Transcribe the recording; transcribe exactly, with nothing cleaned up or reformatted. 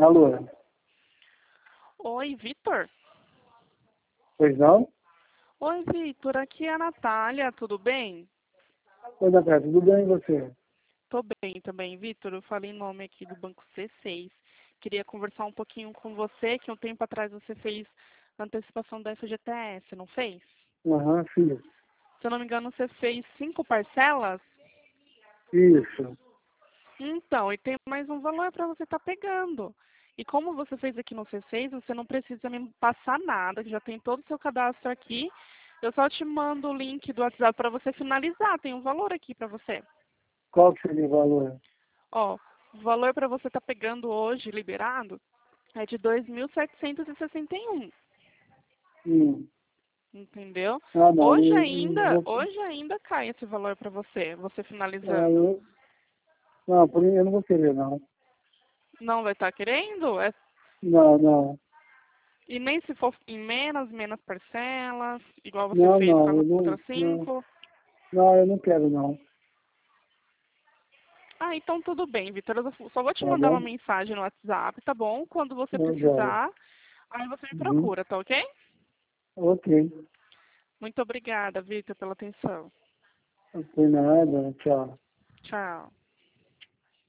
Alô? Oi, Vitor? Pois não? Oi, Vitor, aqui é a Natália, tudo bem? Oi, Natália, tudo bem e você? Tô bem também, Vitor. Eu falei em nome aqui do Banco C seis. Queria conversar um pouquinho com você, que um tempo atrás você fez antecipação da F G T S, não fez? Aham, fiz. Se eu não me engano, você fez cinco parcelas? Isso. Então, e tem mais um valor para você estar pegando. E como você fez aqui no C seis, você não precisa me passar nada, que já tem todo o seu cadastro aqui. Eu só te mando o link do WhatsApp para você finalizar. Tem um valor aqui para você. Qual que seria o valor? Ó, o valor para você estar pegando hoje, liberado, é de dois mil setecentos e sessenta e um. Hum. Entendeu? Ah, não, Hoje eu, eu ainda, vou... hoje ainda cai esse valor para você, você Ah, finalizando. eu, não, por mim eu não vou querer, não. Não vai estar querendo? É. Não, não. E nem se for em menos, menos parcelas, igual você Não, fez com não, as eu não, outras não. cinco. Não, eu não quero, não. Ah, então tudo bem, Vitor. Eu só vou te Tá mandar uma bom? mensagem no WhatsApp, tá bom? Quando você Não, joia. precisar, aí você me Uhum. procura, tá ok? Ok. Muito obrigada, Vitor, pela atenção. Não foi nada, tchau. Tchau.